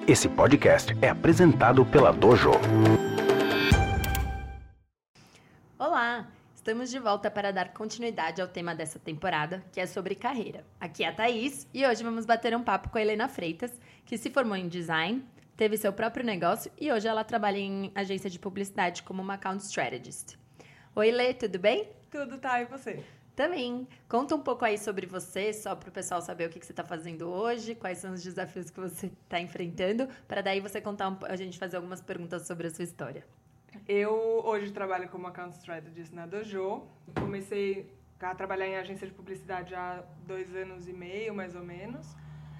Esse podcast é apresentado pela Dojo. Olá! Estamos de volta para dar continuidade ao tema dessa temporada, que é sobre carreira. Aqui é a Thaís e hoje vamos bater um papo com a Helena Freitas, que se formou em design, teve seu próprio negócio e hoje ela trabalha em agência de publicidade como uma account strategist. Oi, Lê, tudo bem? Tudo, tá, e você? Também. Conta um pouco aí sobre você, só para o pessoal saber o que você está fazendo hoje, quais são os desafios que você está enfrentando, para daí você contar, a gente fazer algumas perguntas sobre a sua história. Eu hoje trabalho como account strategist na Dojo. Comecei a trabalhar em agência de publicidade há 2 anos e meio, mais ou menos.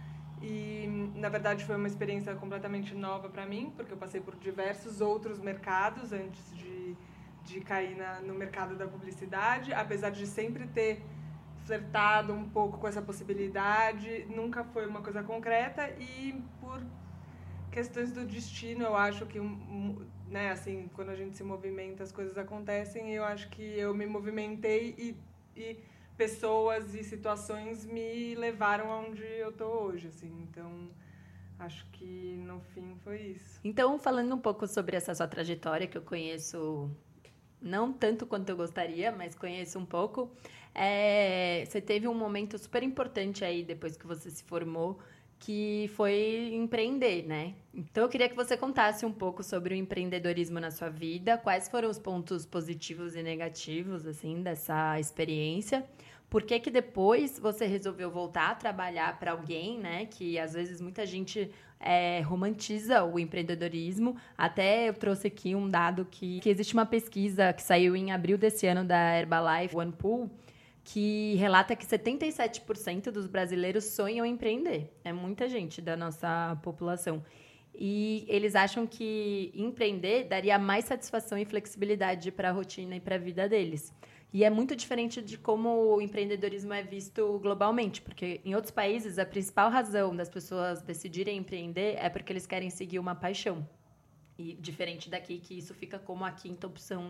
E, na verdade, foi uma experiência completamente nova para mim, porque eu passei por diversos outros mercados antes de cair no mercado da publicidade. Apesar de sempre ter flertado um pouco com essa possibilidade, nunca foi uma coisa concreta e por questões do destino, eu acho que, né, assim, quando a gente se movimenta, as coisas acontecem, e eu acho que eu me movimentei e pessoas e situações me levaram aonde eu tô hoje, assim, então acho que no fim foi isso. Então, falando um pouco sobre essa sua trajetória, que eu conheço não tanto quanto eu gostaria, mas conheço um pouco, você teve um momento super importante aí, depois que você se formou, que foi empreender, né? Então, eu queria que você contasse um pouco sobre o empreendedorismo na sua vida, quais foram os pontos positivos e negativos, assim, dessa experiência. Por que que depois você resolveu voltar a trabalhar para alguém, né? Que, às vezes, muita gente romantiza o empreendedorismo. Até eu trouxe aqui um dado que existe uma pesquisa que saiu em abril desse ano da Herbalife OnePool, que relata que 77% dos brasileiros sonham em empreender. É muita gente da nossa população. E eles acham que empreender daria mais satisfação e flexibilidade para a rotina e para a vida deles. E é muito diferente de como o empreendedorismo é visto globalmente, porque em outros países a principal razão das pessoas decidirem empreender é porque eles querem seguir uma paixão. E diferente daqui, que isso fica como a quinta opção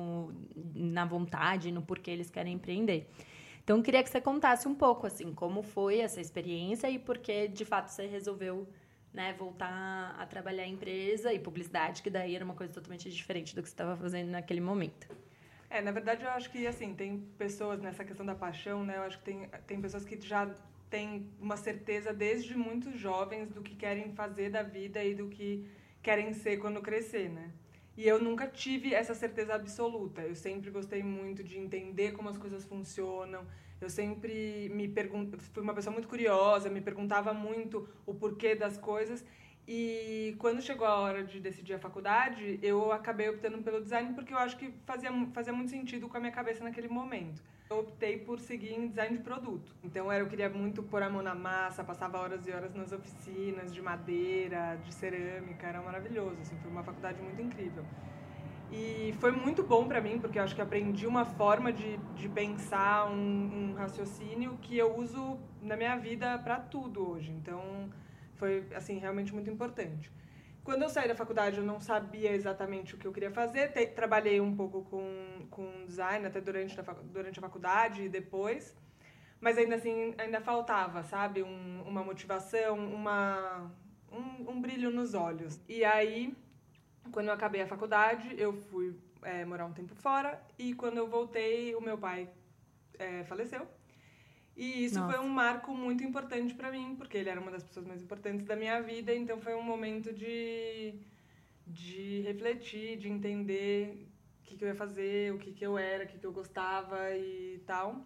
na vontade, no porquê eles querem empreender. Então, eu queria que você contasse um pouco, assim, como foi essa experiência e por que, de fato, você resolveu, né, voltar a trabalhar em empresa e publicidade, que daí era uma coisa totalmente diferente do que você estava fazendo naquele momento. Na verdade, eu acho que, assim, tem pessoas nessa questão da paixão, né? Eu acho que tem pessoas que já têm uma certeza desde muito jovens do que querem fazer da vida e do que querem ser quando crescer, né? E eu nunca tive essa certeza absoluta. Eu sempre gostei muito de entender como as coisas funcionam. Eu sempre fui uma pessoa muito curiosa, me perguntava muito o porquê das coisas. E quando chegou a hora de decidir a faculdade, eu acabei optando pelo design porque eu acho que fazia muito sentido com a minha cabeça naquele momento. Eu optei por seguir em design de produto. Então eu queria muito pôr a mão na massa, passava horas e horas nas oficinas de madeira, de cerâmica, era maravilhoso, assim, foi uma faculdade muito incrível. E foi muito bom para mim, porque eu acho que aprendi uma forma de pensar, um raciocínio que eu uso na minha vida para tudo hoje. Então foi, assim, realmente muito importante. Quando eu saí da faculdade, eu não sabia exatamente o que eu queria fazer. Trabalhei um pouco com design, até durante a faculdade e depois. Mas ainda assim, ainda faltava, sabe? Uma motivação, um brilho nos olhos. E aí, quando eu acabei a faculdade, eu fui morar um tempo fora. E quando eu voltei, o meu pai faleceu. E isso Nossa. foi um marco muito importante para mim, porque ele era uma das pessoas mais importantes da minha vida, então foi um momento de refletir, de entender o que eu ia fazer, o que eu era, o que eu gostava e tal.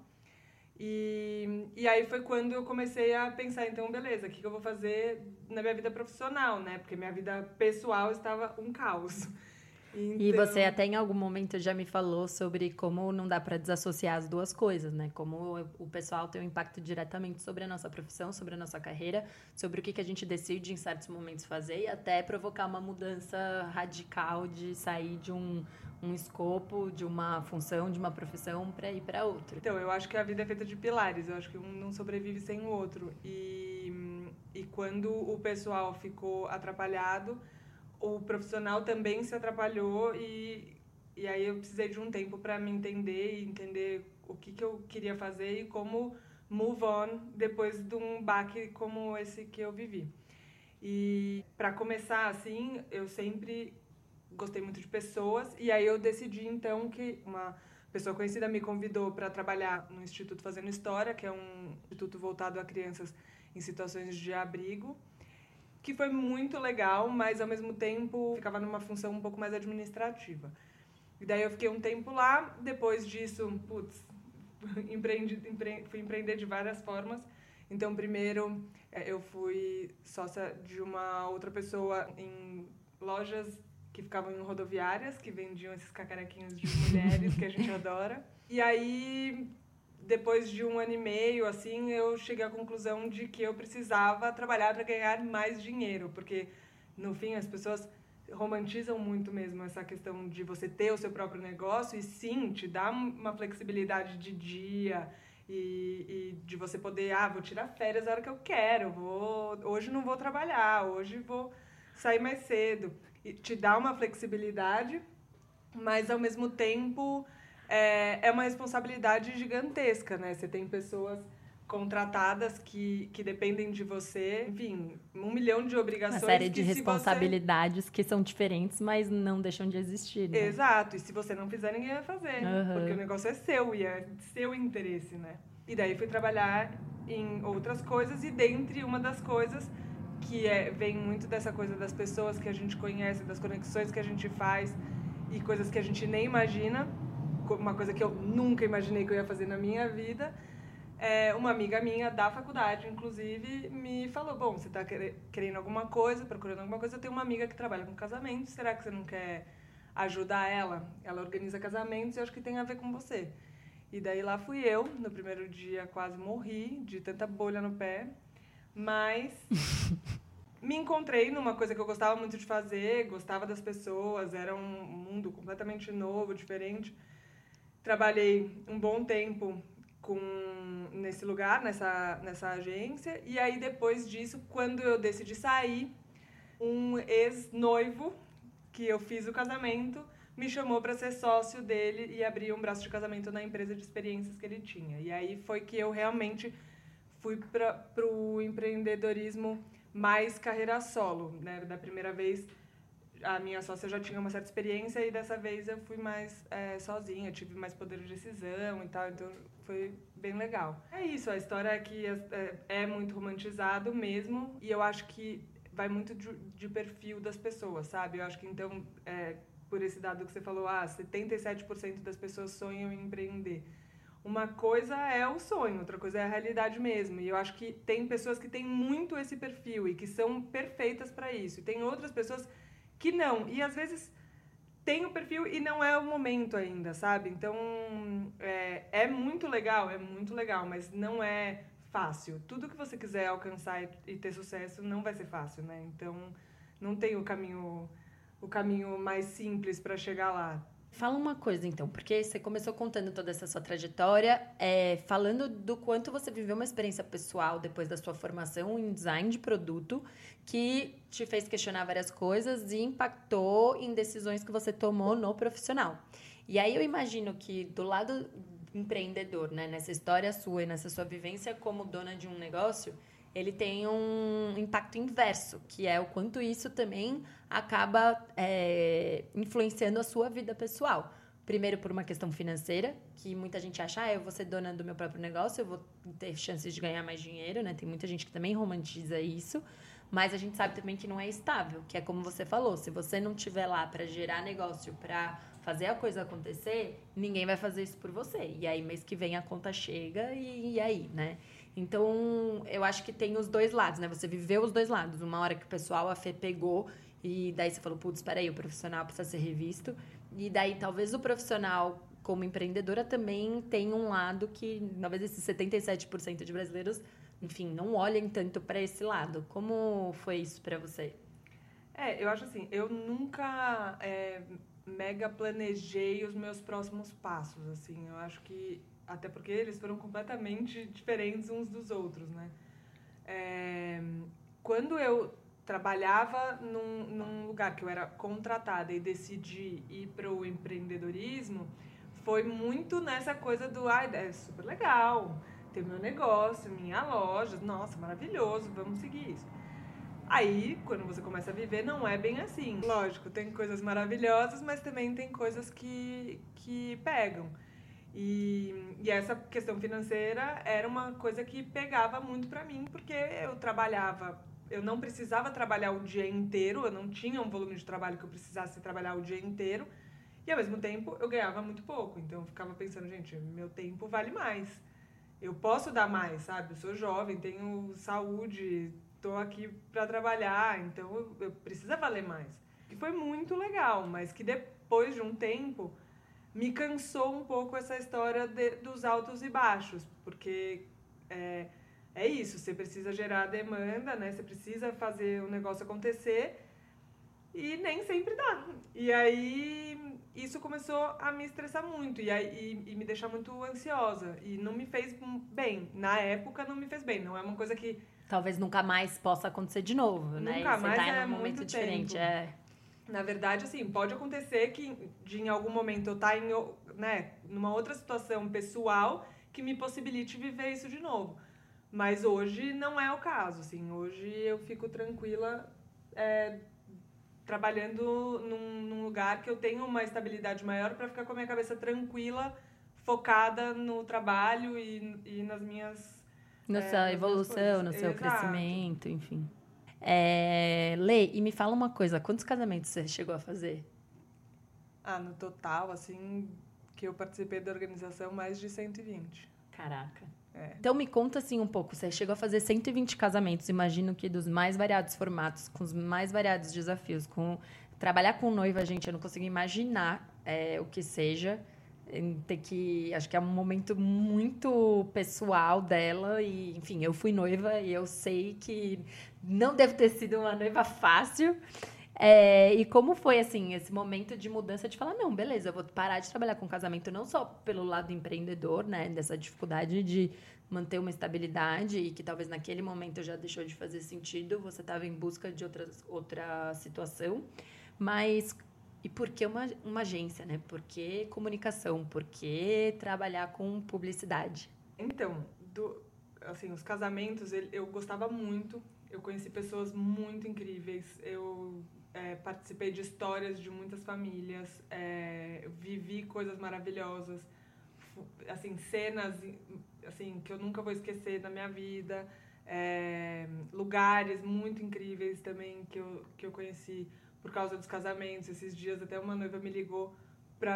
E aí foi quando eu comecei a pensar, então, beleza, o que eu vou fazer na minha vida profissional, né? Porque minha vida pessoal estava um caos. E Então... você até em algum momento já me falou sobre como não dá para desassociar as duas coisas, né? Como o pessoal tem um impacto diretamente sobre a nossa profissão, sobre a nossa carreira, sobre o que a gente decide em certos momentos fazer e até provocar uma mudança radical de sair de um escopo, de uma função, de uma profissão para ir para outra. Então, eu acho que a vida é feita de pilares, eu acho que um não sobrevive sem o outro. E quando o pessoal ficou atrapalhado, o profissional também se atrapalhou e aí eu precisei de um tempo para me entender e entender o que eu queria fazer e como move on depois de um baque como esse que eu vivi. E para começar, assim, eu sempre gostei muito de pessoas. E aí eu decidi, então, que uma pessoa conhecida me convidou para trabalhar no Instituto Fazendo História, que é um instituto voltado a crianças em situações de abrigo, que foi muito legal, mas ao mesmo tempo ficava numa função um pouco mais administrativa. E daí eu fiquei um tempo lá, depois disso, fui empreender de várias formas. Então, primeiro, eu fui sócia de uma outra pessoa em lojas que ficavam em rodoviárias, que vendiam esses cacarequinhos de mulheres, que a gente adora. E aí, depois de 1 ano e meio, assim, eu cheguei à conclusão de que eu precisava trabalhar para ganhar mais dinheiro, porque, no fim, as pessoas romantizam muito mesmo essa questão de você ter o seu próprio negócio e, sim, te dá uma flexibilidade de dia e de você poder, vou tirar férias a hora que eu quero, hoje não vou trabalhar, hoje vou sair mais cedo. E te dá uma flexibilidade, mas, ao mesmo tempo, é uma responsabilidade gigantesca, né? Você tem pessoas contratadas que dependem de você, enfim, 1 milhão de obrigações. Uma série de responsabilidades que são diferentes, mas não deixam de existir, né? Exato, e se você não fizer, ninguém vai fazer, porque o negócio é seu e é seu interesse, né? E daí fui trabalhar em outras coisas, e dentre uma das coisas que vem muito dessa coisa das pessoas que a gente conhece, das conexões que a gente faz e coisas que a gente nem imagina, uma coisa que eu nunca imaginei que eu ia fazer na minha vida. Uma amiga minha da faculdade, inclusive, me falou, bom, você está querendo alguma coisa, procurando alguma coisa, eu tenho uma amiga que trabalha com casamentos, será que você não quer ajudar ela? Ela organiza casamentos e eu acho que tem a ver com você. E daí lá fui eu, no primeiro dia quase morri de tanta bolha no pé, mas me encontrei numa coisa que eu gostava muito de fazer, gostava das pessoas, era um mundo completamente novo, diferente. Trabalhei um bom tempo nesse lugar, nessa agência, e aí depois disso, quando eu decidi sair, um ex-noivo, que eu fiz o casamento, me chamou para ser sócio dele e abrir um braço de casamento na empresa de experiências que ele tinha. E aí foi que eu realmente fui para o empreendedorismo mais carreira solo, né? Da primeira vez, a minha sócia já tinha uma certa experiência e dessa vez eu fui mais sozinha, tive mais poder de decisão e tal, então foi bem legal. É isso, a história aqui é muito romantizado mesmo, e eu acho que vai muito de perfil das pessoas, sabe? Eu acho que então, por esse dado que você falou, 77% das pessoas sonham em empreender. Uma coisa é o sonho, outra coisa é a realidade mesmo. E eu acho que tem pessoas que têm muito esse perfil e que são perfeitas para isso. E tem outras pessoas que não. E às vezes tem o perfil e não é o momento ainda, sabe? Então é muito legal, mas não é fácil. Tudo que você quiser alcançar e ter sucesso não vai ser fácil, né? Então não tem o caminho mais simples para chegar lá. Fala uma coisa, então, porque você começou contando toda essa sua trajetória, falando do quanto você viveu uma experiência pessoal depois da sua formação em design de produto, que te fez questionar várias coisas e impactou em decisões que você tomou no profissional. E aí eu imagino que do lado empreendedor, né, nessa história sua e nessa sua vivência como dona de um negócio, ele tem um impacto inverso, que é o quanto isso também acaba influenciando a sua vida pessoal. Primeiro, por uma questão financeira, que muita gente acha, eu vou ser dona do meu próprio negócio, eu vou ter chances de ganhar mais dinheiro, né? Tem muita gente que também romantiza isso, mas a gente sabe também que não é estável, que é como você falou, se você não estiver lá para gerar negócio, para fazer a coisa acontecer, ninguém vai fazer isso por você. E aí, mês que vem, a conta chega e aí, né? Então, eu acho que tem os dois lados, né? Você viveu os dois lados. Uma hora que o pessoal, a fé pegou, e daí você falou, putz, espera aí, o profissional precisa ser revisto. E daí, talvez o profissional, como empreendedora, também tem um lado que, talvez esses 77% de brasileiros, enfim, não olhem tanto para esse lado. Como foi isso para você? Eu acho assim, eu nunca mega planejei os meus próximos passos, assim. Eu acho que até porque eles foram completamente diferentes uns dos outros, né? Quando eu trabalhava num lugar que eu era contratada e decidi ir para o empreendedorismo, foi muito nessa coisa do, é super legal, ter meu negócio, minha loja, nossa, maravilhoso, vamos seguir isso. Aí, quando você começa a viver, não é bem assim. Lógico, tem coisas maravilhosas, mas também tem coisas que pegam. E essa questão financeira era uma coisa que pegava muito pra mim, porque eu trabalhava, eu não precisava trabalhar o dia inteiro, eu não tinha um volume de trabalho que eu precisasse trabalhar o dia inteiro, e ao mesmo tempo eu ganhava muito pouco. Então eu ficava pensando, gente, meu tempo vale mais. Eu posso dar mais, sabe? Eu sou jovem, tenho saúde, tô aqui pra trabalhar, então eu precisa valer mais. E foi muito legal, mas que depois de um tempo me cansou um pouco essa história dos altos e baixos, porque é isso, você precisa gerar demanda, né? Você precisa fazer o negócio acontecer e nem sempre dá. E aí isso começou a me estressar muito e me deixar muito ansiosa. E não me fez bem. Na época não me fez bem. Não é uma coisa que... Talvez nunca mais possa acontecer de novo, né? Nunca mais, você tá é em um momento muito diferente. tempo. Na verdade, assim, pode acontecer que em algum momento eu estar numa outra situação pessoal que me possibilite viver isso de novo. Mas hoje não é o caso, assim. Hoje eu fico tranquila trabalhando num lugar que eu tenho uma estabilidade maior para ficar com a minha cabeça tranquila, focada no trabalho e nas minhas... Na sua evolução, no seu crescimento, enfim. Lê, e me fala uma coisa, quantos casamentos você chegou a fazer? No total, assim, que eu participei da organização, mais de 120. Caraca. Então me conta assim um pouco, você chegou a fazer 120 casamentos, imagino que dos mais variados formatos, com os mais variados desafios, trabalhar com noiva, gente, eu não consigo imaginar o que seja, acho que é um momento muito pessoal dela e, enfim, eu fui noiva e eu sei que não deve ter sido uma noiva fácil. E como foi, assim, esse momento de mudança de falar, não, beleza, eu vou parar de trabalhar com casamento, não só pelo lado empreendedor, né, dessa dificuldade de manter uma estabilidade e que talvez naquele momento já deixou de fazer sentido, você estava em busca de outra situação, mas... E por que uma agência, né? Por que comunicação? Por que trabalhar com publicidade? Então, assim, os casamentos, eu gostava muito. Eu conheci pessoas muito incríveis. Eu participei de histórias de muitas famílias. Vivi coisas maravilhosas. Assim, cenas assim, que eu nunca vou esquecer na minha vida. Lugares muito incríveis também que eu conheci por causa dos casamentos. Esses dias até uma noiva me ligou pra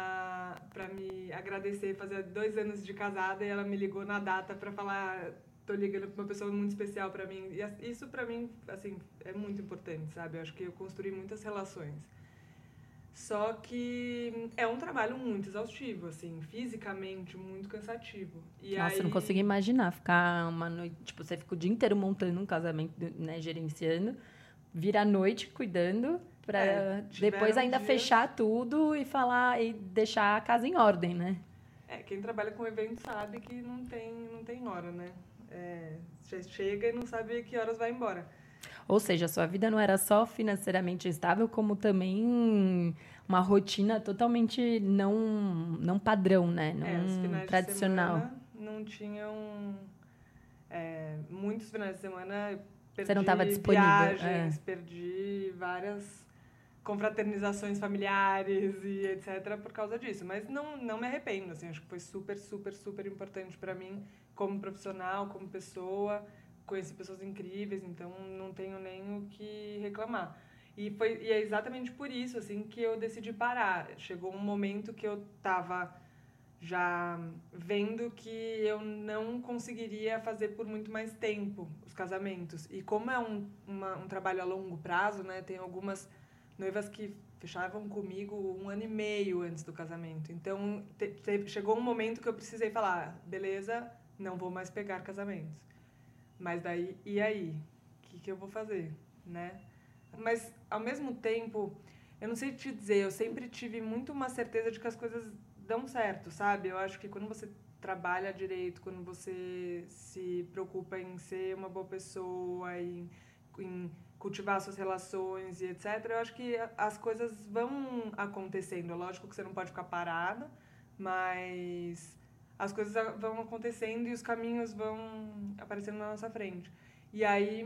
me agradecer, fazia 2 anos de casada, e ela me ligou na data pra falar, tô ligando pra uma pessoa muito especial pra mim. E isso pra mim, assim, é muito importante, sabe? Eu acho que eu construí muitas relações. Só que é um trabalho muito exaustivo, assim, fisicamente muito cansativo. Nossa, eu não consigo imaginar ficar uma noite, tipo, você fica o dia inteiro montando um casamento, né, gerenciando, vira a noite cuidando, pra depois ainda fechar tudo e falar e deixar a casa em ordem, né? Quem trabalha com evento sabe que não tem hora, né? Você chega e não sabe que horas vai embora. Ou seja, a sua vida não era só financeiramente estável, como também uma rotina totalmente não padrão, né? Os finais tradicional. De semana não tinham... muitos finais de semana perdi. Você não estava disponível. Viagens, perdi várias confraternizações familiares e etc. por causa disso. Mas não me arrependo, assim, acho que foi super, super, super importante para mim como profissional, como pessoa. Conheci pessoas incríveis, então não tenho nem o que reclamar. E é exatamente por isso, assim, que eu decidi parar. Chegou um momento que eu estava já vendo que eu não conseguiria fazer por muito mais tempo os casamentos. E como é um trabalho a longo prazo, né, tem algumas noivas que fechavam comigo 1 ano e meio antes do casamento. Então, chegou um momento que eu precisei falar, beleza, não vou mais pegar casamentos. Mas daí, e aí? O que eu vou fazer, né? Mas, ao mesmo tempo, eu não sei te dizer, eu sempre tive muito uma certeza de que as coisas dão certo, sabe? Eu acho que quando você trabalha direito, quando você se preocupa em ser uma boa pessoa, em cultivar suas relações e etc., eu acho que as coisas vão acontecendo. É lógico que você não pode ficar parada, mas as coisas vão acontecendo e os caminhos vão aparecendo na nossa frente. E aí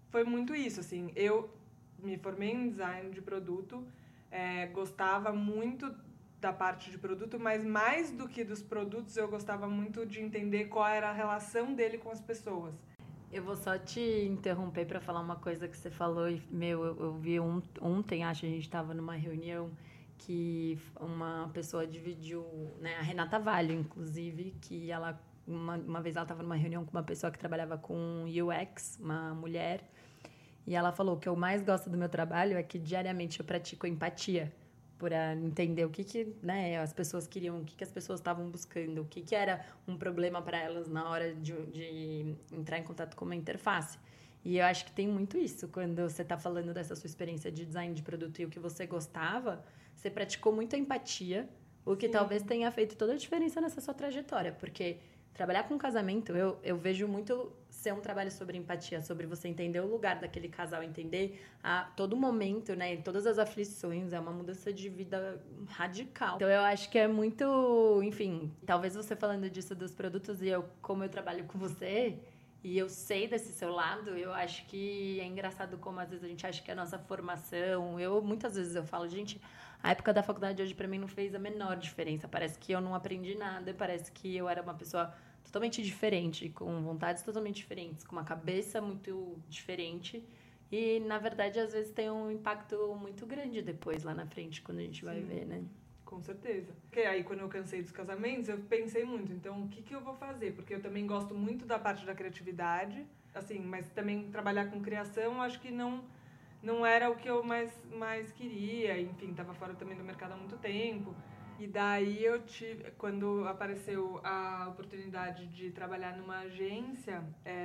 foi muito isso, assim. Eu me formei em design de produto, gostava muito da parte de produto, mas mais do que dos produtos, eu gostava muito de entender qual era a relação dele com as pessoas. Eu vou só te interromper para falar uma coisa que você falou. E, eu vi ontem, acho, a gente estava numa reunião que uma pessoa dividiu, né, a Renata Valho, inclusive, que ela, uma vez ela estava numa reunião com uma pessoa que trabalhava com UX, uma mulher, e ela falou: o que eu mais gosto do meu trabalho é que diariamente eu pratico empatia, para entender o que né, as pessoas queriam, o que as pessoas estavam buscando, o que era um problema para elas na hora de entrar em contato com uma interface. E eu acho que tem muito isso, quando você está falando dessa sua experiência de design de produto e o que você gostava, você praticou muito a empatia, o que talvez tenha feito toda a diferença nessa sua trajetória, porque trabalhar com casamento, eu vejo muito ser um trabalho sobre empatia, sobre você entender o lugar daquele casal, entender a todo momento, né, todas as aflições, é uma mudança de vida radical. Então eu acho que é muito, enfim, talvez você falando disso dos produtos e como eu trabalho com você, e eu sei desse seu lado, eu acho que é engraçado como às vezes a gente acha que a nossa formação, muitas vezes eu falo, gente, a época da faculdade hoje pra mim não fez a menor diferença, parece que eu não aprendi nada, parece que eu era uma pessoa totalmente diferente, com vontades totalmente diferentes, com uma cabeça muito diferente. E, na verdade, às vezes tem um impacto muito grande depois, lá na frente, quando a gente vai ver, né? Com certeza. Porque aí, quando eu cansei dos casamentos, eu pensei muito, então, o que eu vou fazer? Porque eu também gosto muito da parte da criatividade, assim, mas também trabalhar com criação, acho que não era o que eu mais queria. Enfim, estava fora também do mercado há muito tempo. E daí quando apareceu a oportunidade de trabalhar numa agência,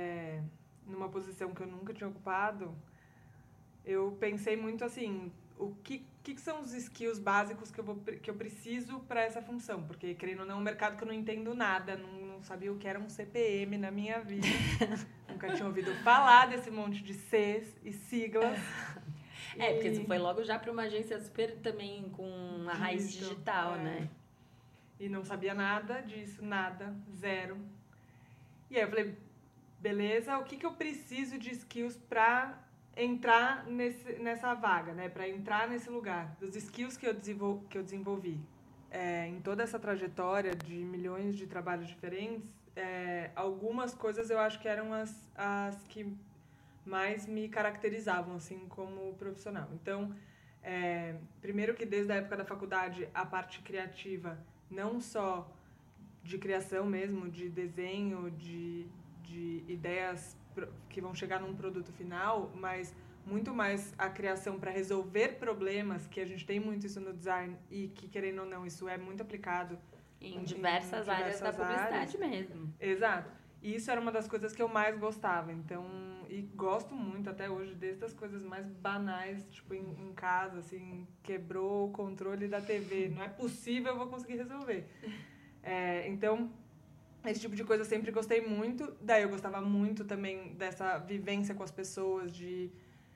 numa posição que eu nunca tinha ocupado, eu pensei muito assim, o que são os skills básicos que eu preciso para essa função? Porque, querendo ou não, é um mercado que eu não entendo nada, não sabia o que era um CPM na minha vida, nunca tinha ouvido falar desse monte de Cs e siglas. Porque você foi logo já para uma agência super também com uma raiz digital, né? E não sabia nada disso, nada, zero. E aí eu falei, beleza, o que eu preciso de skills para entrar nessa vaga, né? Para entrar nesse lugar. Dos skills que eu desenvolvi em toda essa trajetória de milhões de trabalhos diferentes, algumas coisas eu acho que eram as que mais me caracterizavam, assim, como profissional. Então, primeiro que desde a época da faculdade, a parte criativa, não só de criação mesmo, de desenho, de ideias que vão chegar num produto final, mas muito mais a criação para resolver problemas, que a gente tem muito isso no design e que, querendo ou não, isso é muito aplicado em diversas áreas da publicidade mesmo. Exato. E isso era uma das coisas que eu mais gostava. Então, e gosto muito até hoje desde as coisas mais banais, tipo em casa, assim, quebrou o controle da TV. Não é possível, eu vou conseguir resolver. Então, esse tipo de coisa eu sempre gostei muito. Daí eu gostava muito também dessa vivência com as pessoas, de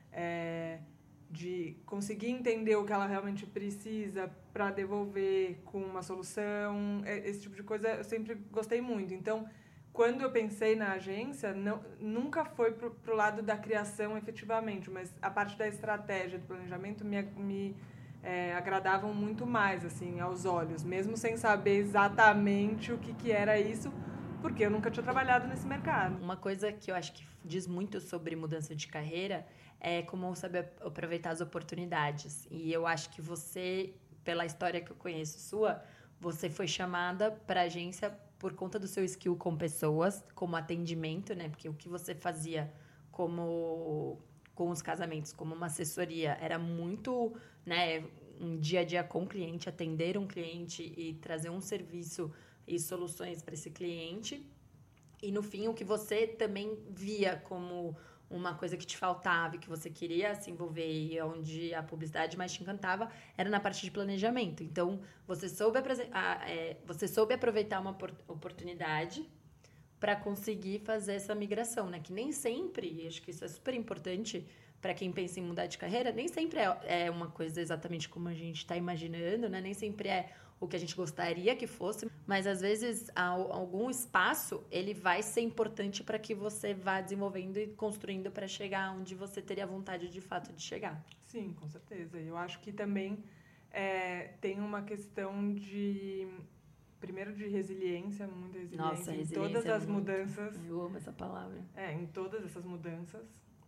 conseguir entender o que ela realmente precisa para devolver com uma solução. Esse tipo de coisa eu sempre gostei muito. Então, quando eu pensei na agência, nunca foi pro lado da criação efetivamente, mas a parte da estratégia, do planejamento me agradavam muito mais, assim, aos olhos, mesmo sem saber exatamente o que era isso, porque eu nunca tinha trabalhado nesse mercado. Uma coisa que eu acho que diz muito sobre mudança de carreira é como saber aproveitar as oportunidades. E eu acho que você, pela história que eu conheço sua, você foi chamada para a agência por conta do seu skill com pessoas, como atendimento, né? Porque o que você fazia com os casamentos, como uma assessoria, era muito, né, um dia a dia com o cliente, atender um cliente e trazer um serviço e soluções para esse cliente. E, no fim, o que você também via como uma coisa que te faltava e que você queria se envolver e onde a publicidade mais te encantava era na parte de planejamento. Então, você soube aproveitar uma oportunidade para conseguir fazer essa migração, né? Que nem sempre, acho que isso é super importante para quem pensa em mudar de carreira, nem sempre é uma coisa exatamente como a gente está imaginando, né? Nem sempre é o que a gente gostaria que fosse, mas às vezes algum espaço ele vai ser importante para que você vá desenvolvendo e construindo para chegar onde você teria vontade de fato de chegar. Sim, com certeza. Eu acho que também tem uma questão primeiro de resiliência, muita resiliência. Nossa, em resiliência todas as mudanças. Eu amo essa palavra. Em todas essas mudanças.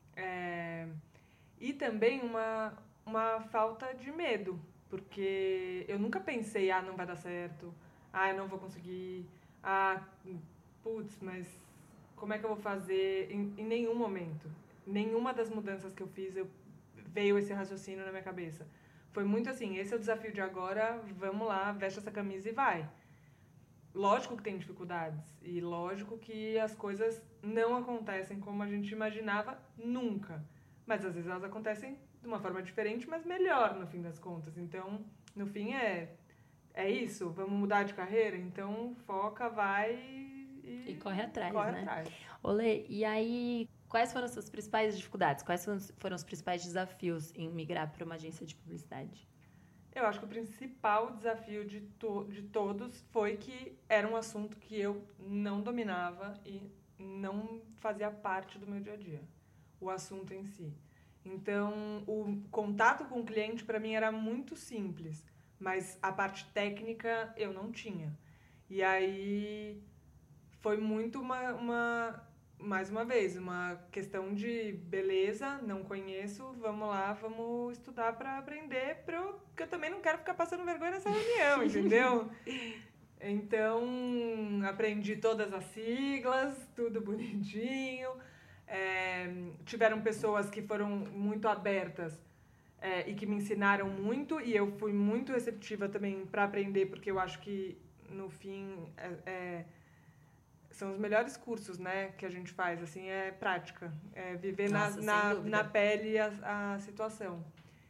E também uma falta de medo, porque eu nunca pensei, não vai dar certo, eu não vou conseguir, putz, mas como é que eu vou fazer? Em nenhum momento. Nenhuma das mudanças que eu fiz, veio esse raciocínio na minha cabeça. Foi muito assim, esse é o desafio de agora, vamos lá, veste essa camisa e vai. Lógico que tem dificuldades, e lógico que as coisas não acontecem como a gente imaginava nunca. Mas às vezes elas acontecem de uma forma diferente, mas melhor no fim das contas. Então, no fim é isso, vamos mudar de carreira? Então, foca, vai e corre atrás, né? Atrás. Olê, e aí, quais foram as suas principais dificuldades? Quais foram os principais desafios em migrar para uma agência de publicidade? Eu acho que o principal desafio de todos foi que era um assunto que eu não dominava e não fazia parte do meu dia a dia. O assunto em si. Então, o contato com o cliente, para mim, era muito simples, mas a parte técnica eu não tinha. E aí, foi muito mais uma vez, uma questão de beleza, não conheço, vamos lá, vamos estudar para aprender, porque eu também não quero ficar passando vergonha nessa reunião, entendeu? Então, aprendi todas as siglas, tudo bonitinho. Tiveram pessoas que foram muito abertas e que me ensinaram muito, e eu fui muito receptiva também para aprender, porque eu acho que, no fim, são os melhores cursos, né, que a gente faz, assim, prática, viver na pele a situação.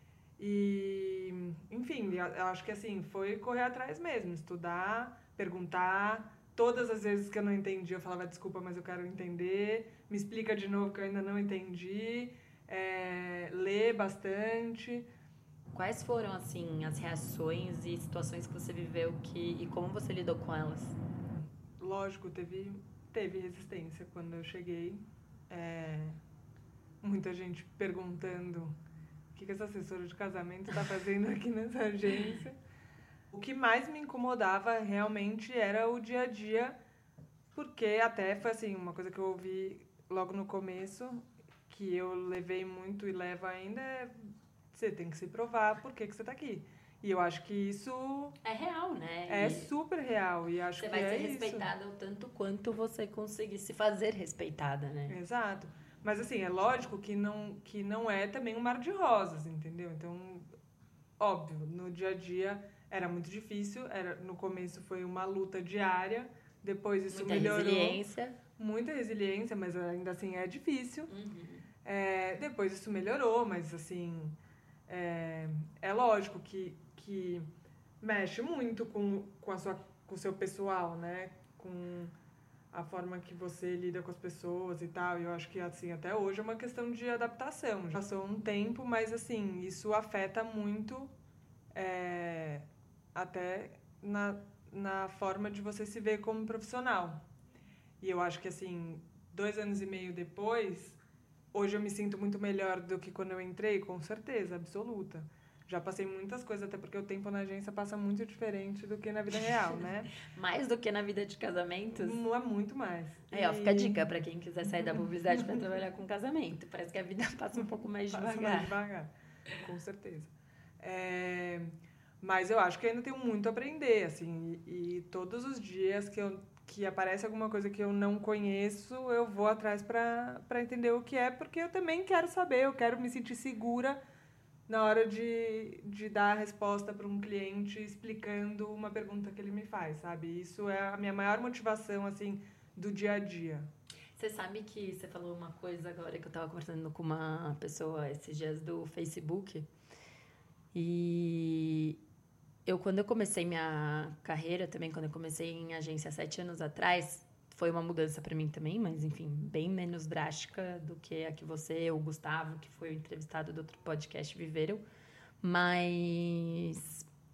E, enfim, eu acho que, assim, foi correr atrás mesmo, estudar, perguntar. Todas as vezes que eu não entendi, eu falava, desculpa, mas eu quero entender. Me explica de novo que eu ainda não entendi. Ler bastante. Quais foram, assim, as reações e situações que você viveu e como você lidou com elas? Lógico, teve resistência quando eu cheguei. Muita gente perguntando o que essa assessora de casamento está fazendo aqui nessa agência. O que mais me incomodava realmente era o dia a dia, porque até foi assim, uma coisa que eu ouvi logo no começo, que eu levei muito e levo ainda, você tem que se provar por que você está aqui. E eu acho que isso... é real, né? É super real. E acho você que vai ser respeitada o tanto quanto você conseguir se fazer respeitada, né? Exato. Mas, assim, é lógico que não é também um mar de rosas, entendeu? Então, óbvio, no dia a dia era muito difícil. No começo foi uma luta diária. Depois isso melhorou. Muita resiliência, mas ainda assim é difícil. Uhum. Depois isso melhorou, mas, assim... É lógico que mexe muito com o seu pessoal, né? Com a forma que você lida com as pessoas e tal. E eu acho que, assim, até hoje é uma questão de adaptação. Já passou um tempo, mas, assim, isso afeta muito até na forma de você se ver como profissional. E eu acho que, assim, 2 anos e meio depois, hoje eu me sinto muito melhor do que quando eu entrei, com certeza, absoluta. Já passei muitas coisas, até porque o tempo na agência passa muito diferente do que na vida real, né? Mais do que na vida de casamentos? Muito mais. Fica a dica pra quem quiser sair da publicidade pra trabalhar com casamento. Parece que a vida passa um pouco mais devagar. Passa mais devagar, com certeza. Mas eu acho que ainda tenho muito a aprender, assim. E todos os dias que aparece alguma coisa que eu não conheço, eu vou atrás pra entender o que é, porque eu também quero saber, eu quero me sentir segura na hora de dar a resposta para um cliente explicando uma pergunta que ele me faz, sabe? Isso é a minha maior motivação, assim, do dia a dia. Você sabe que você falou uma coisa agora que eu estava conversando com uma pessoa esses dias do Facebook. E quando eu comecei minha carreira também, quando eu comecei em agência 7 anos atrás, foi uma mudança para mim também, mas, enfim, bem menos drástica do que a que você, o Gustavo, que foi o entrevistado do outro podcast, viveram. Mas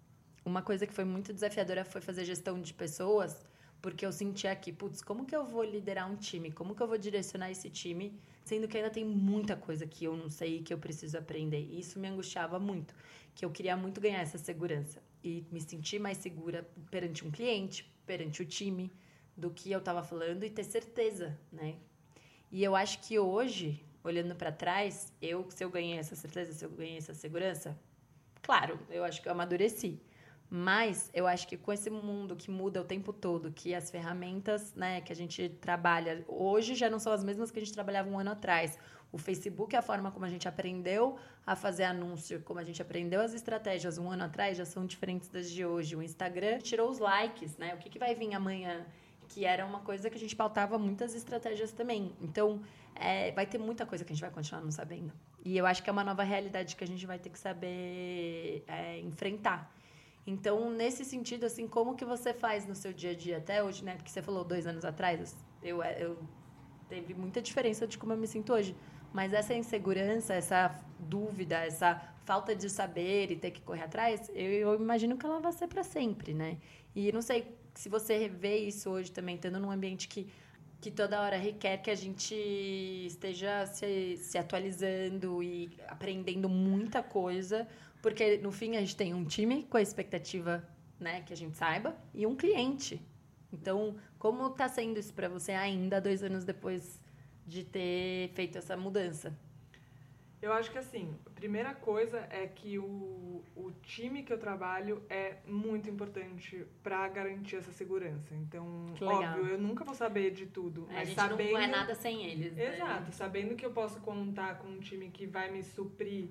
uma coisa que foi muito desafiadora foi fazer gestão de pessoas, porque eu sentia aqui, putz, como que eu vou liderar um time? Como que eu vou direcionar esse time? Sendo que ainda tem muita coisa que eu não sei e que eu preciso aprender. E isso me angustiava muito, que eu queria muito ganhar essa segurança e me sentir mais segura perante um cliente, perante o time, do que eu estava falando e ter certeza, né? E eu acho que hoje, olhando para trás, se eu ganhei essa certeza, se eu ganhei essa segurança, claro, eu acho que eu amadureci. Mas eu acho que com esse mundo que muda o tempo todo, que as ferramentas, né, que a gente trabalha hoje já não são as mesmas que a gente trabalhava um ano atrás. O Facebook, a forma como a gente aprendeu a fazer anúncio, como a gente aprendeu as estratégias um ano atrás, já são diferentes das de hoje. O Instagram tirou os likes, né? O que vai vir amanhã? Que era uma coisa que a gente pautava muitas estratégias também. Então, vai ter muita coisa que a gente vai continuar não sabendo. E eu acho que é uma nova realidade que a gente vai ter que saber enfrentar. Então, nesse sentido, assim, como que você faz no seu dia a dia até hoje, né? Porque você falou 2 anos atrás, eu teve muita diferença de como eu me sinto hoje. Mas essa insegurança, essa dúvida, essa falta de saber e ter que correr atrás, eu imagino que ela vai ser para sempre, né? E não sei se você vê isso hoje também, estando num ambiente que toda hora requer que a gente esteja se atualizando e aprendendo muita coisa, porque no fim a gente tem um time com a expectativa, né, que a gente saiba, e um cliente. Então, como está sendo isso para você ainda 2 anos depois de ter feito essa mudança? Eu acho que, assim, a primeira coisa é que o time que eu trabalho é muito importante para garantir essa segurança. Então, óbvio, eu nunca vou saber de tudo. Mas a gente não é nada sem eles. Exato. Né? Sabendo que eu posso contar com um time que vai me suprir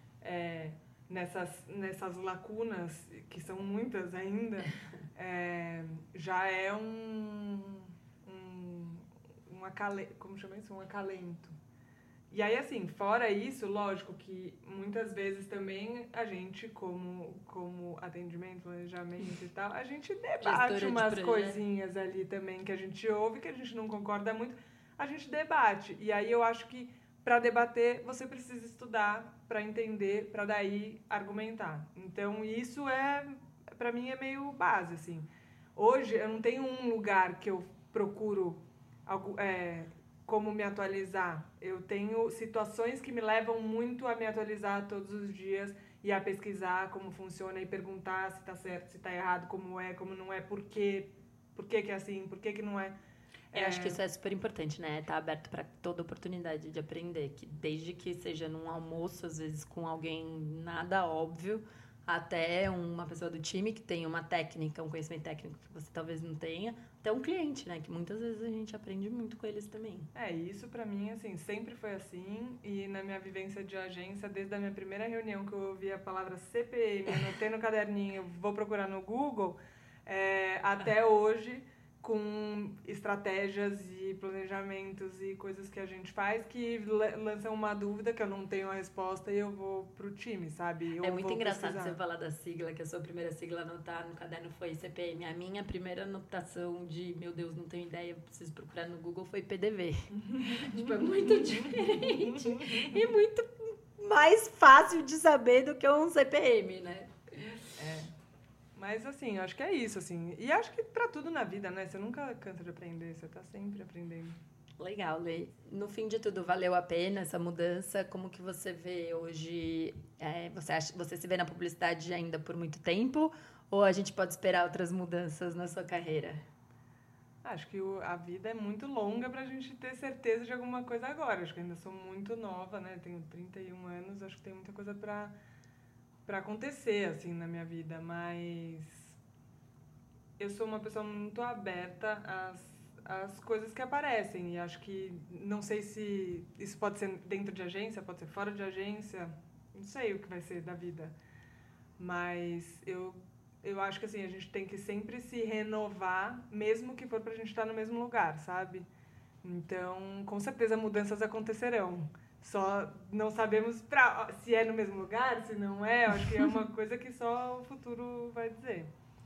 nessas lacunas, que são muitas ainda, já é como chama isso? Um acalento. E aí, assim, fora isso, lógico que muitas vezes também a gente, como atendimento, planejamento e tal, a gente debate umas coisinhas ali também que a gente ouve, que a gente não concorda muito, a gente debate. E aí eu acho que para debater você precisa estudar, para entender, para daí argumentar. Então isso para mim é meio base, assim. Hoje eu não tenho um lugar que eu procuro como me atualizar. Eu tenho situações que me levam muito a me atualizar todos os dias e a pesquisar como funciona e perguntar se está certo, se está errado, como não é, por que é assim, por que não é. Eu acho que isso é super importante, né? Tá aberto para toda oportunidade de aprender, que desde que seja num almoço, às vezes com alguém nada óbvio, até uma pessoa do time que tem uma técnica, um conhecimento técnico que você talvez não tenha, até um cliente, né? Que muitas vezes a gente aprende muito com eles também. Isso pra mim, assim, sempre foi assim. E na minha vivência de agência, desde a minha primeira reunião que eu ouvi a palavra CPM, anotei no caderninho, vou procurar no Google, até hoje, com estratégias e planejamentos e coisas que a gente faz que lançam uma dúvida que eu não tenho a resposta e eu vou pro time, sabe? É muito engraçado você falar da sigla, que a sua primeira sigla anotar no caderno foi CPM. A minha primeira anotação de, meu Deus, não tenho ideia, preciso procurar no Google, foi PDV. Tipo, é muito diferente e muito mais fácil de saber do que um CPM, né? Mas, assim, eu acho que é isso, assim. E acho que pra tudo na vida, né? Você nunca cansa de aprender, você tá sempre aprendendo. Legal, Lê. No fim de tudo, valeu a pena essa mudança? Como que você vê hoje? Você se vê na publicidade ainda por muito tempo? Ou a gente pode esperar outras mudanças na sua carreira? Acho que a vida é muito longa pra gente ter certeza de alguma coisa agora. Acho que ainda sou muito nova, né? Tenho 31 anos, acho que tem muita coisa pra acontecer, assim, na minha vida, mas eu sou uma pessoa muito aberta às coisas que aparecem e acho que, não sei se isso pode ser dentro de agência, pode ser fora de agência, não sei o que vai ser da vida, mas eu acho que, assim, a gente tem que sempre se renovar, mesmo que for pra gente estar no mesmo lugar, sabe? Então, com certeza mudanças acontecerão. Só não sabemos se é no mesmo lugar, se não é. Acho que é uma coisa que só o futuro vai dizer.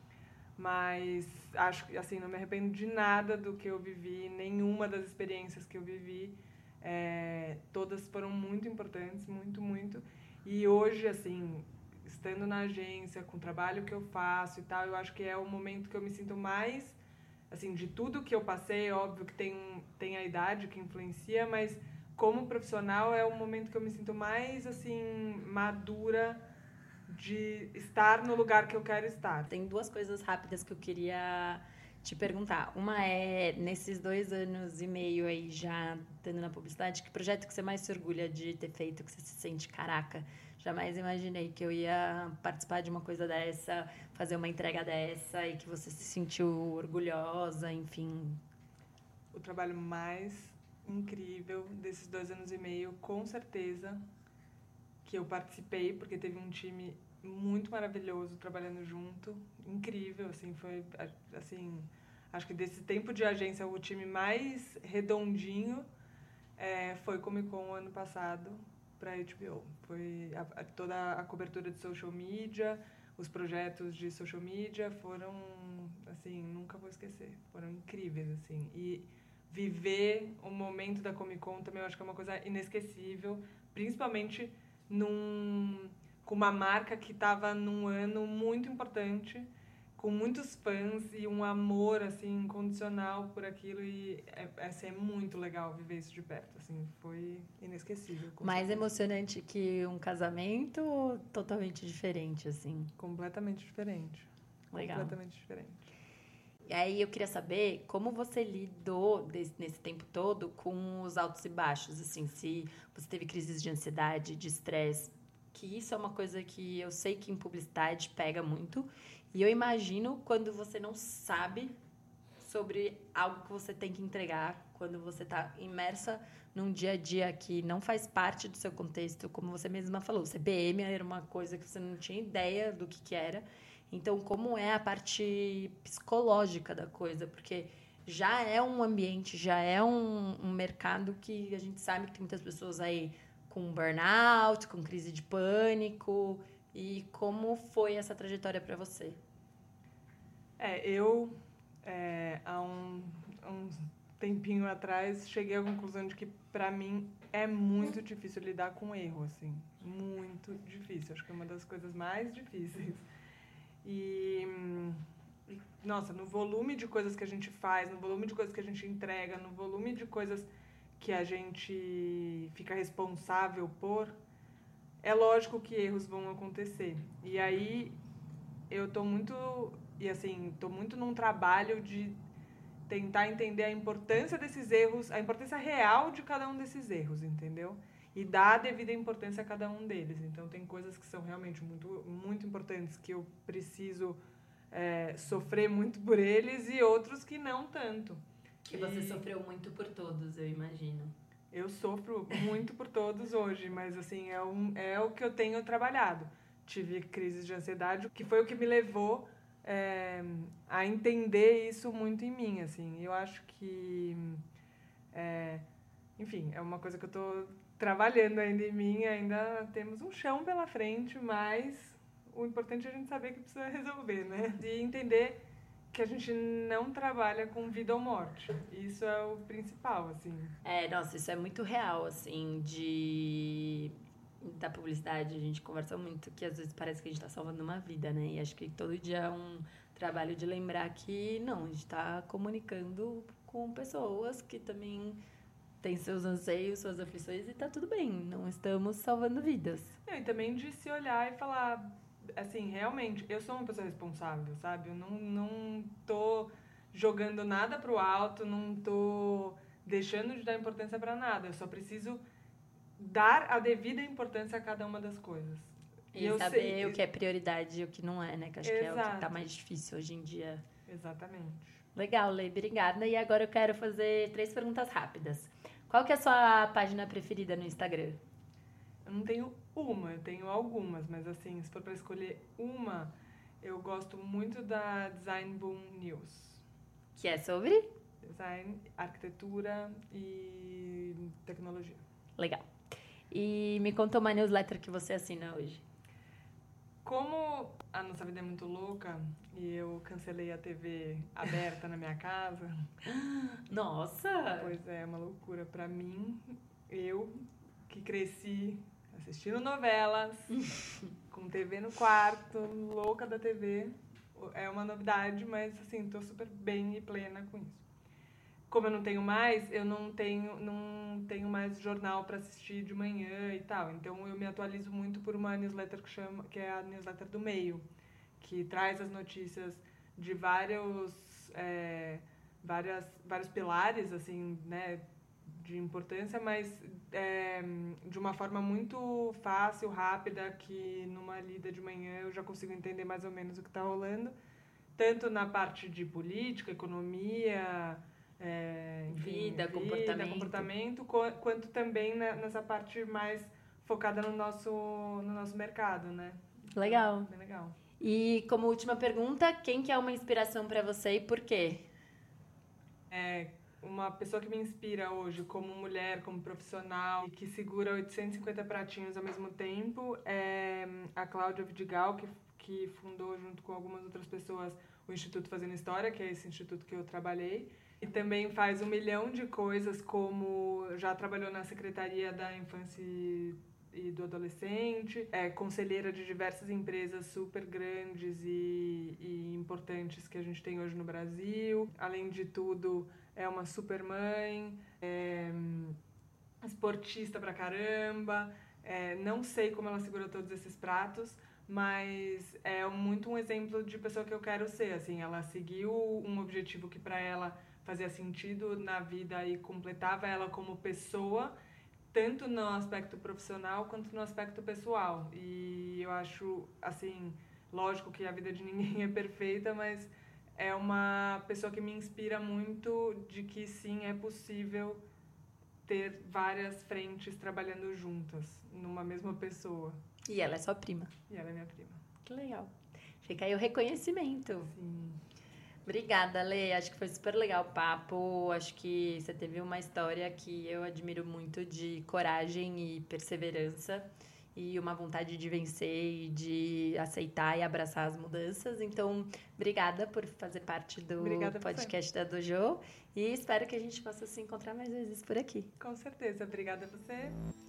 Mas acho que, assim, não me arrependo de nada do que eu vivi, nenhuma das experiências que eu vivi. Todas foram muito importantes, muito, muito. E hoje, assim, estando na agência, com o trabalho que eu faço e tal, eu acho que é o momento que eu me sinto mais, assim, de tudo que eu passei, óbvio que tem a idade que influencia, mas como profissional é o momento que eu me sinto mais, assim, madura de estar no lugar que eu quero estar. Tem duas coisas rápidas que eu queria te perguntar. Uma é, nesses 2 anos e meio aí já estando na publicidade, que projeto que você mais se orgulha de ter feito, que você se sente, caraca, jamais imaginei que eu ia participar de uma coisa dessa, fazer uma entrega dessa e que você se sentiu orgulhosa, enfim. O trabalho mais incrível desses 2 anos e meio, com certeza, que eu participei, porque teve um time muito maravilhoso trabalhando junto, incrível, assim, foi, assim, acho que desse tempo de agência o time mais redondinho foi Comic Con ano passado para HBO. Foi toda a cobertura de social media, os projetos de social media foram, assim, nunca vou esquecer, foram incríveis, assim, e viver o momento da Comic Con também eu acho que é uma coisa inesquecível, principalmente com uma marca que estava num ano muito importante, com muitos fãs e um amor assim incondicional por aquilo e é muito legal viver isso de perto, assim, foi inesquecível. Mais emocionante que um casamento ou totalmente diferente, assim? Completamente diferente. Legal. Completamente diferente. E aí eu queria saber como você lidou nesse tempo todo com os altos e baixos, assim, se você teve crises de ansiedade, de estresse, que isso é uma coisa que eu sei que em publicidade pega muito, e eu imagino quando você não sabe sobre algo que você tem que entregar, quando você está imersa num dia a dia que não faz parte do seu contexto, como você mesma falou, CPM era uma coisa que você não tinha ideia do que era. Então, como é a parte psicológica da coisa? Porque já é um ambiente, já é um mercado que a gente sabe que tem muitas pessoas aí com burnout, com crise de pânico. E como foi essa trajetória para você? Eu, há um tempinho atrás, cheguei à conclusão de que, para mim, é muito difícil lidar com erro, assim. Muito difícil. Acho que é uma das coisas mais difíceis. E, nossa, no volume de coisas que a gente faz, no volume de coisas que a gente entrega, no volume de coisas que a gente fica responsável por, é lógico que erros vão acontecer. E aí, eu tô muito num trabalho de tentar entender a importância desses erros, a importância real de cada um desses erros, entendeu? E dar a devida importância a cada um deles. Então, tem coisas que são realmente muito, muito importantes que eu preciso sofrer muito por eles e outros que não tanto. Que você sofreu muito por todos, eu imagino. Eu sofro muito por todos hoje, mas assim, é o que eu tenho trabalhado. Tive crises de ansiedade, que foi o que me levou a entender isso muito em mim, assim. Eu acho que, enfim, é uma coisa que eu estou trabalhando ainda em mim, ainda temos um chão pela frente, mas o importante é a gente saber que precisa resolver, né? E entender que a gente não trabalha com vida ou morte. Isso é o principal, assim. Nossa, isso é muito real, assim, da publicidade. A gente conversa muito que às vezes parece que a gente tá salvando uma vida, né? E acho que todo dia é um trabalho de lembrar que não, a gente tá comunicando com pessoas que também têm seus anseios, suas aflições e tá tudo bem, não estamos salvando vidas. E também de se olhar e falar, assim, realmente, eu sou uma pessoa responsável, sabe? Eu não tô jogando nada pro alto, não tô deixando de dar importância para nada. Eu só preciso dar a devida importância a cada uma das coisas. E saber o que é prioridade e o que não é, né? Que acho que é o que tá mais difícil hoje em dia. Exatamente. Legal, Lei, obrigada. E agora eu quero fazer 3 perguntas rápidas. Qual que é a sua página preferida no Instagram? Eu não tenho uma, eu tenho algumas, mas assim, se for para escolher uma, eu gosto muito da Design Boom News. Que é sobre? Design, arquitetura e tecnologia. Legal. E me conta uma newsletter que você assina hoje. Como a nossa vida é muito louca e eu cancelei a TV aberta na minha casa... Nossa! Pois é, uma loucura para mim. Eu, que cresci assistindo novelas, com TV no quarto, louca da TV. É uma novidade, mas assim, tô super bem e plena com isso. Como eu não tenho mais, eu não tenho mais jornal para assistir de manhã e tal. Então eu me atualizo muito por uma newsletter que é a newsletter do Meio, que traz as notícias de vários pilares, assim, né, de importância, mas de uma forma muito fácil, rápida, que numa lida de manhã eu já consigo entender mais ou menos o que está rolando, tanto na parte de política, economia, enfim, Vida, comportamento, quanto também nessa parte mais focada no nosso mercado, né? Legal. Bem legal. E como última pergunta, quem que é uma inspiração para você e por quê? Uma pessoa que me inspira hoje como mulher, como profissional, e que segura 850 pratinhos ao mesmo tempo, é a Cláudia Vidigal, que fundou junto com algumas outras pessoas o Instituto Fazendo História, que é esse instituto que eu trabalhei. E também faz 1 milhão de coisas, como já trabalhou na Secretaria da Infância e do Adolescente, é conselheira de diversas empresas super grandes e importantes que a gente tem hoje no Brasil. Além de tudo, é uma super mãe, esportista pra caramba. Não sei como ela segura todos esses pratos, mas é muito um exemplo de pessoa que eu quero ser. Assim, ela seguiu um objetivo que para ela fazia sentido na vida e completava ela como pessoa, tanto no aspecto profissional quanto no aspecto pessoal. E eu acho, assim, lógico que a vida de ninguém é perfeita, mas é uma pessoa que me inspira muito de que sim, é possível ter várias frentes trabalhando juntas, numa mesma pessoa. E ela é sua prima. E ela é minha prima. Que legal. Fica aí o reconhecimento. Sim. Obrigada, Lê. Acho que foi super legal o papo. Acho que você teve uma história que eu admiro muito de coragem e perseverança e uma vontade de vencer e de aceitar e abraçar as mudanças. Então, obrigada por fazer parte do podcast da Dojo e espero que a gente possa se encontrar mais vezes por aqui. Com certeza. Obrigada a você.